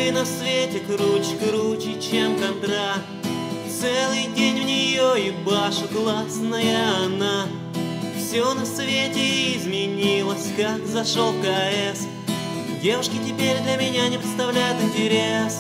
игры на свете круче, чем контра. Целый день в нее ебашу, классная она. Все на свете изменилось, как зашел в КС. Девушки теперь для меня не представляют интерес.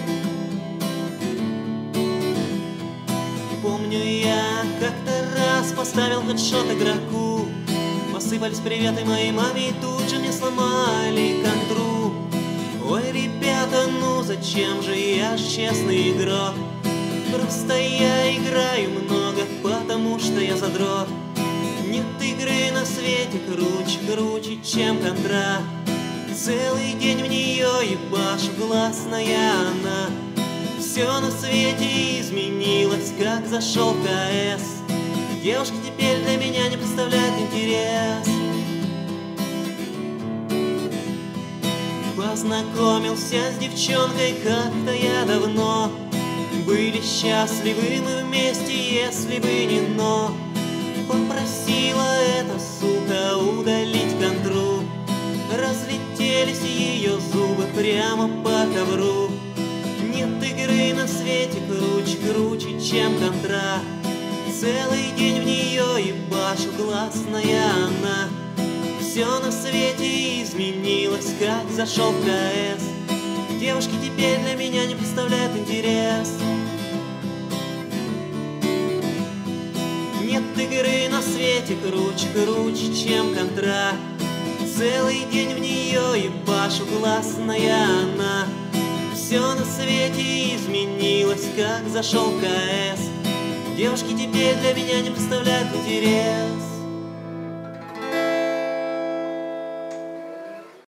Помню, я как-то раз поставил хедшот игроку. Посыпались приветы моей маме и тут же мне сломали контру. Ой, ребята, ну зачем же, я ж честный игрок. Просто я играю много, потому что я задрот. Нет игры на свете круче, чем контра. Целый день в нее ебашу, классная она. Все на свете изменилось, как зашел в КС. Девушки теперь для меня не представляют интерес. Познакомился с девчонкой как-то я давно. Были счастливы мы вместе, если бы не но. Попросила эта сука удалить контру. Разлетелись ее зубы прямо по ковру. Нет игры на свете круче, чем контра. Целый день в нее ебашу, классная она. Все на свете изменилось, как зашел в КС. Девушки теперь для меня не представляют интерес. Нет игры на свете круче, чем контра. Целый день в нее ебашу, классная она. Все на свете изменилось, как зашел в КС. Девушки теперь для меня не представляют интерес.